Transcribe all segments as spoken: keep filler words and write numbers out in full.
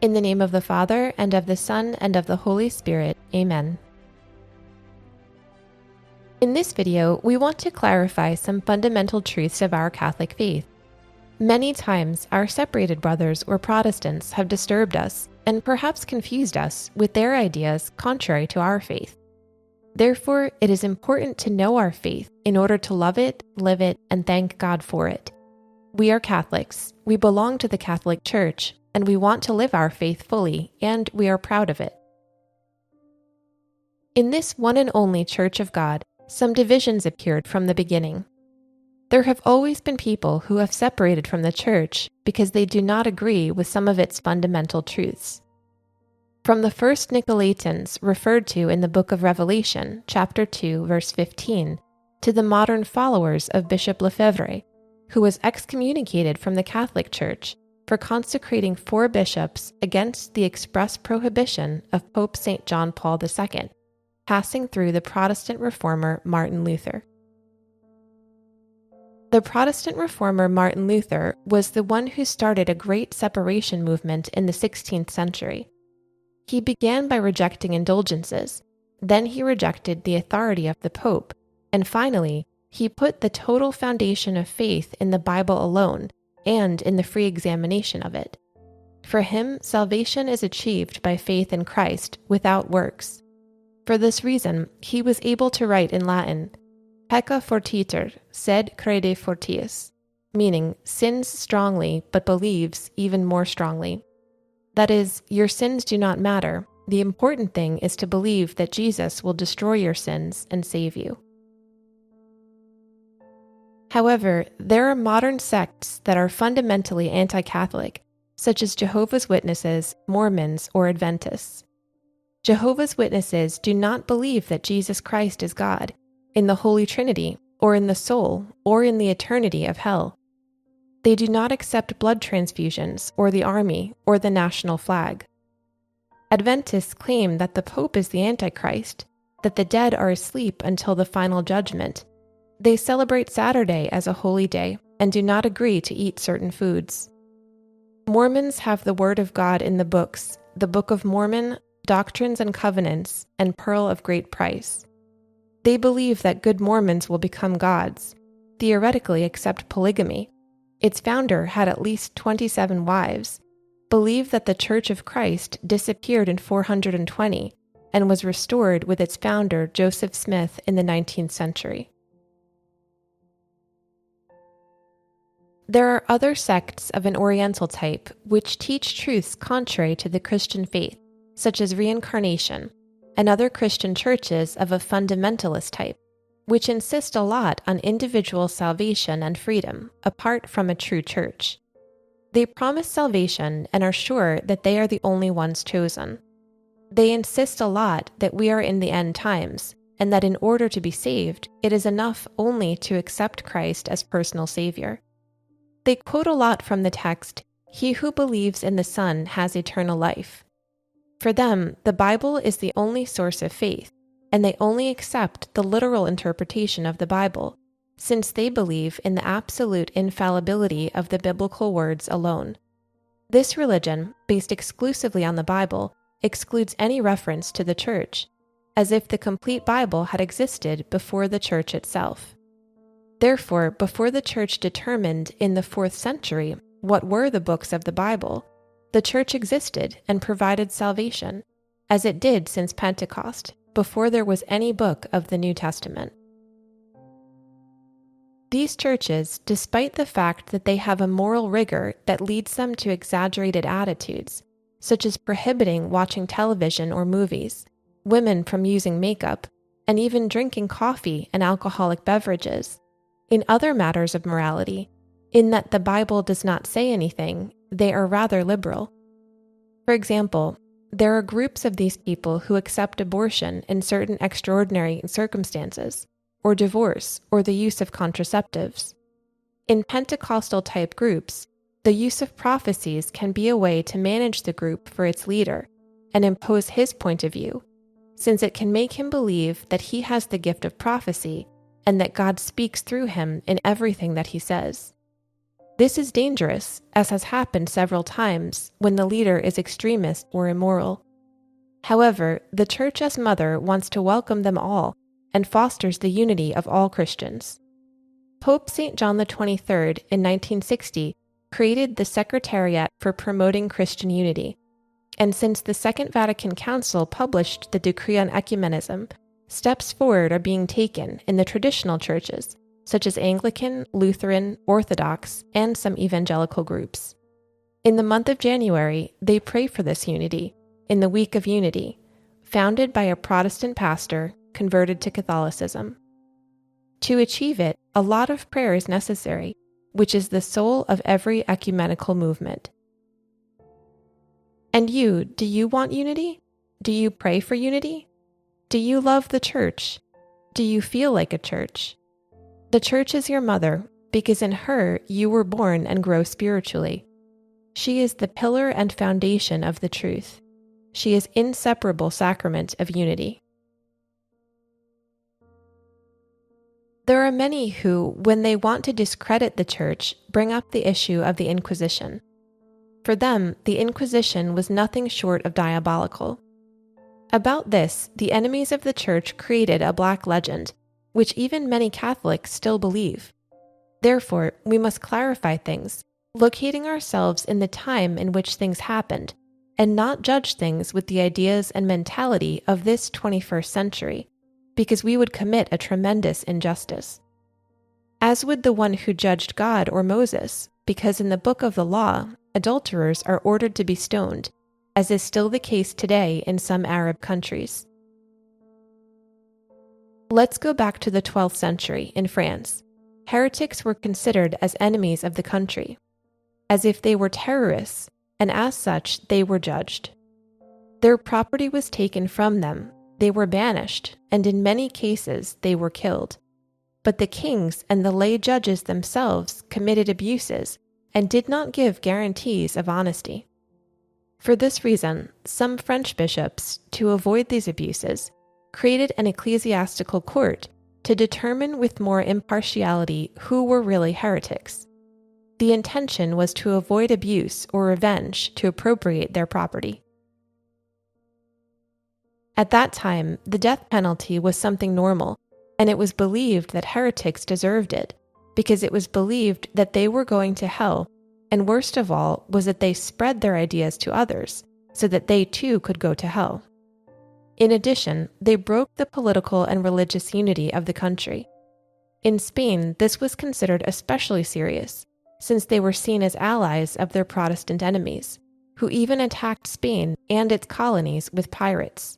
In the name of the Father, and of the Son, and of the Holy Spirit. Amen. In this video, we want to clarify some fundamental truths of our Catholic faith. Many times, our separated brothers or Protestants have disturbed us and perhaps confused us with their ideas contrary to our faith. Therefore, it is important to know our faith in order to love it, live it, and thank God for it. We are Catholics, we belong to the Catholic Church, and we want to live our faith fully, and we are proud of it. In this one and only Church of God, some divisions appeared from the beginning. There have always been people who have separated from the Church because they do not agree with some of its fundamental truths. From the first Nicolaitans referred to in the book of Revelation, chapter two, verse fifteen, to the modern followers of Bishop Lefebvre, who was excommunicated from the Catholic Church for consecrating four bishops against the express prohibition of Pope Saint John Paul the Second, passing through the Protestant reformer Martin Luther. The Protestant reformer Martin Luther was the one who started a great separation movement in the sixteenth century. He began by rejecting indulgences, then he rejected the authority of the Pope, and finally, he put the total foundation of faith in the Bible alone and in the free examination of it. For him, salvation is achieved by faith in Christ without works. For this reason, he was able to write in Latin, Pecca fortiter, sed crede fortius, meaning sins strongly but believes even more strongly. That is, your sins do not matter. The important thing is to believe that Jesus will destroy your sins and save you. However, there are modern sects that are fundamentally anti-Catholic, such as Jehovah's Witnesses, Mormons, or Adventists. Jehovah's Witnesses do not believe that Jesus Christ is God, in the Holy Trinity, or in the soul, or in the eternity of hell. They do not accept blood transfusions, or the army, or the national flag. Adventists claim that the Pope is the Antichrist, that the dead are asleep until the final judgment. They celebrate Saturday as a holy day and do not agree to eat certain foods. Mormons have the Word of God in the books, the Book of Mormon, Doctrines and Covenants, and Pearl of Great Price. They believe that good Mormons will become gods, theoretically accept polygamy. Its founder had at least twenty-seven wives, believe that the Church of Christ disappeared in four hundred twenty and was restored with its founder Joseph Smith in the nineteenth century. There are other sects of an Oriental type which teach truths contrary to the Christian faith, such as reincarnation, and other Christian churches of a fundamentalist type, which insist a lot on individual salvation and freedom apart from a true church. They promise salvation and are sure that they are the only ones chosen. They insist a lot that we are in the end times, and that in order to be saved, it is enough only to accept Christ as personal Savior. They quote a lot from the text, "He who believes in the Son has eternal life." For them, the Bible is the only source of faith, and they only accept the literal interpretation of the Bible, since they believe in the absolute infallibility of the biblical words alone. This religion, based exclusively on the Bible, excludes any reference to the Church, as if the complete Bible had existed before the Church itself. Therefore, before the Church determined in the fourth century what were the books of the Bible, the Church existed and provided salvation, as it did since Pentecost, before there was any book of the New Testament. These churches, despite the fact that they have a moral rigor that leads them to exaggerated attitudes, such as prohibiting watching television or movies, women from using makeup, and even drinking coffee and alcoholic beverages, in other matters of morality, in that the Bible does not say anything, they are rather liberal. For example, there are groups of these people who accept abortion in certain extraordinary circumstances, or divorce, or the use of contraceptives. In Pentecostal-type groups, the use of prophecies can be a way to manage the group for its leader and impose his point of view, since it can make him believe that he has the gift of prophecy and that God speaks through him in everything that he says. This is dangerous, as has happened several times when the leader is extremist or immoral. However, the Church as Mother wants to welcome them all and fosters the unity of all Christians. Pope Saint John the twenty-third in nineteen sixty created the Secretariat for Promoting Christian Unity, and since the Second Vatican Council published the Decree on Ecumenism, steps forward are being taken in the traditional churches, such as Anglican, Lutheran, Orthodox, and some evangelical groups. In the month of January, they pray for this unity, in the Week of Unity, founded by a Protestant pastor converted to Catholicism. To achieve it, a lot of prayer is necessary, which is the soul of every ecumenical movement. And you, do you want unity? Do you pray for unity? Do you love the Church? Do you feel like a church? The Church is your mother, because in her you were born and grow spiritually. She is the pillar and foundation of the truth. She is inseparable sacrament of unity. There are many who, when they want to discredit the Church, bring up the issue of the Inquisition. For them, the Inquisition was nothing short of diabolical. About this, the enemies of the Church created a black legend, which even many Catholics still believe. Therefore, we must clarify things, locating ourselves in the time in which things happened, and not judge things with the ideas and mentality of this twenty-first century, because we would commit a tremendous injustice. As would the one who judged God or Moses, because in the book of the law, adulterers are ordered to be stoned, as is still the case today in some Arab countries. Let's go back to the twelfth century in France. Heretics were considered as enemies of the country, as if they were terrorists, and as such they were judged. Their property was taken from them, they were banished, and in many cases they were killed. But the kings and the lay judges themselves committed abuses and did not give guarantees of honesty. For this reason, some French bishops, to avoid these abuses, created an ecclesiastical court to determine with more impartiality who were really heretics. The intention was to avoid abuse or revenge to appropriate their property. At that time, the death penalty was something normal, and it was believed that heretics deserved it, because it was believed that they were going to hell, and worst of all was that they spread their ideas to others, so that they too could go to hell. In addition, they broke the political and religious unity of the country. In Spain, this was considered especially serious, since they were seen as allies of their Protestant enemies, who even attacked Spain and its colonies with pirates.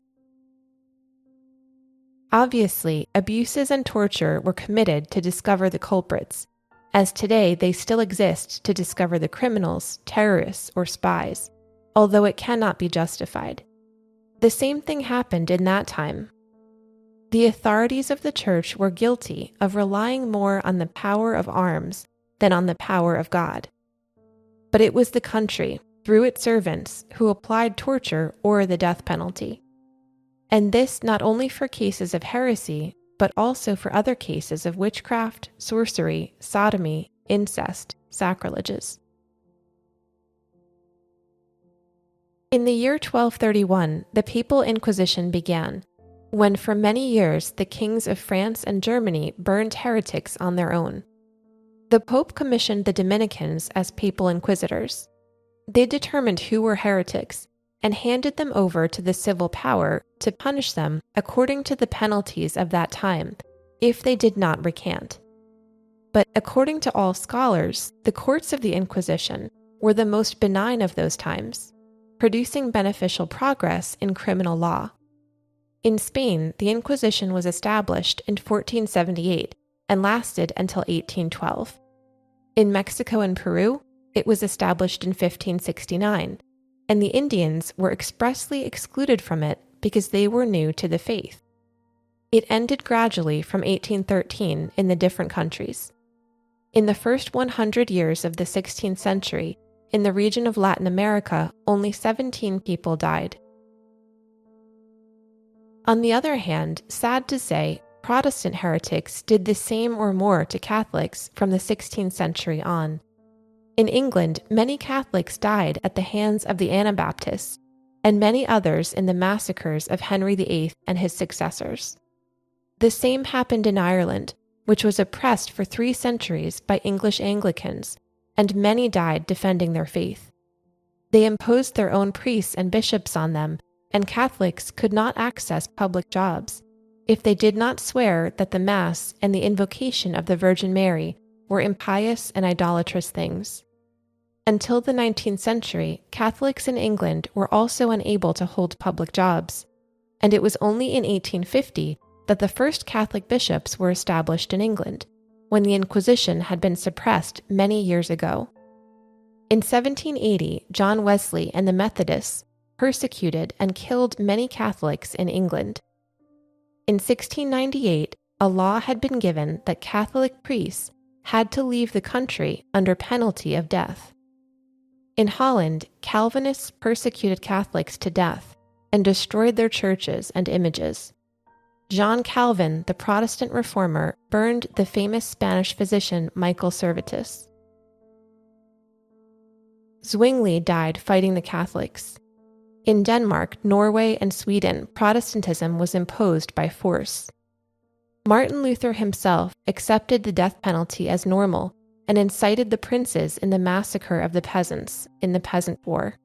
Obviously, abuses and torture were committed to discover the culprits, as today they still exist to discover the criminals, terrorists, or spies, although it cannot be justified. The same thing happened in that time. The authorities of the Church were guilty of relying more on the power of arms than on the power of God. But it was the country, through its servants, who applied torture or the death penalty. And this not only for cases of heresy, but also for other cases of witchcraft, sorcery, sodomy, incest, sacrileges. In the year twelve thirty-one, the Papal Inquisition began, when for many years the kings of France and Germany burned heretics on their own. The Pope commissioned the Dominicans as papal inquisitors. They determined who were heretics and handed them over to the civil power to punish them according to the penalties of that time, if they did not recant. But according to all scholars, the courts of the Inquisition were the most benign of those times, producing beneficial progress in criminal law. In Spain, the Inquisition was established in fourteen seventy-eight and lasted until eighteen twelve. In Mexico and Peru, it was established in fifteen sixty-nine, and the Indians were expressly excluded from it because they were new to the faith. It ended gradually from eighteen thirteen in the different countries. In the first one hundred years of the sixteenth century, in the region of Latin America, only seventeen people died. On the other hand, sad to say, Protestant heretics did the same or more to Catholics from the sixteenth century on. In England, many Catholics died at the hands of the Anabaptists, and many others in the massacres of Henry the Eighth and his successors. The same happened in Ireland, which was oppressed for three centuries by English Anglicans, and many died defending their faith. They imposed their own priests and bishops on them, and Catholics could not access public jobs if they did not swear that the Mass and the invocation of the Virgin Mary were impious and idolatrous things. Until the nineteenth century, Catholics in England were also unable to hold public jobs, and it was only in eighteen fifty that the first Catholic bishops were established in England, when the Inquisition had been suppressed many years ago. In seventeen eighty, John Wesley and the Methodists persecuted and killed many Catholics in England. In sixteen ninety-eight, a law had been given that Catholic priests had to leave the country under penalty of death. In Holland, Calvinists persecuted Catholics to death and destroyed their churches and images. John Calvin, the Protestant reformer, burned the famous Spanish physician Michael Servetus. Zwingli died fighting the Catholics. In Denmark, Norway, and Sweden, Protestantism was imposed by force. Martin Luther himself accepted the death penalty as normal and incited the princes in the massacre of the peasants in the Peasant War.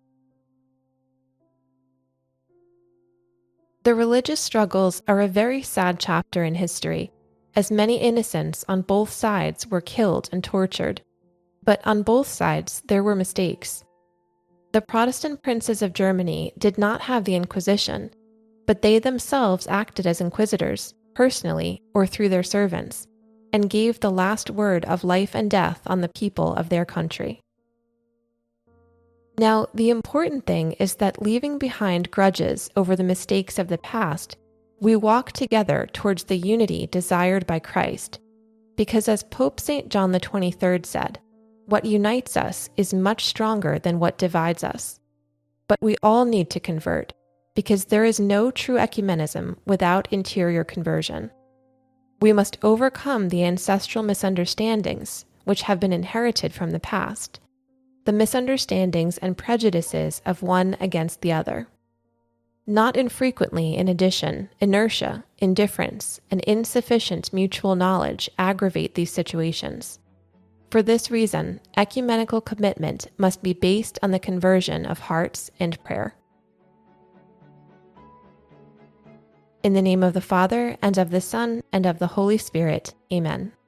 The religious struggles are a very sad chapter in history, as many innocents on both sides were killed and tortured. But on both sides there were mistakes. The Protestant princes of Germany did not have the Inquisition, but they themselves acted as inquisitors, personally or through their servants, and gave the last word of life and death on the people of their country. Now, the important thing is that leaving behind grudges over the mistakes of the past, we walk together towards the unity desired by Christ, because as Pope Saint John the twenty-third said, what unites us is much stronger than what divides us. But we all need to convert, because there is no true ecumenism without interior conversion. We must overcome the ancestral misunderstandings which have been inherited from the past, the misunderstandings and prejudices of one against the other. Not infrequently, in addition, inertia, indifference, and insufficient mutual knowledge aggravate these situations. For this reason, ecumenical commitment must be based on the conversion of hearts and prayer. In the name of the Father, and of the Son, and of the Holy Spirit, Amen.